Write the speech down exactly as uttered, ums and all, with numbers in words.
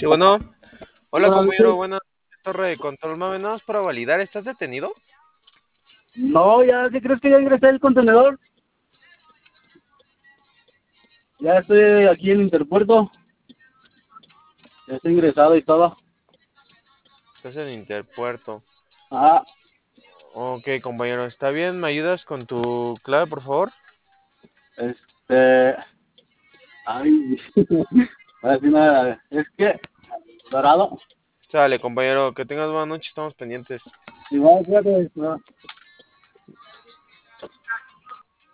Sí, bueno. Hola, Buenas compañero. noches. Buenas noches, Torre de control. Más menos para validar. ¿Estás detenido? No, ya, ¿qué crees que ya ingresé el contenedor? Ya estoy aquí en Interpuerto. Ya estoy ingresado y todo. Estás en Interpuerto. Ah, Ok, compañero. ¿Está bien? ¿Me ayudas con tu clave, por favor? este... Ay, ahora sí nada. Es que, Dorado. Sale, compañero. Que tengas buena noche. Estamos pendientes. Igual, fíjate, no.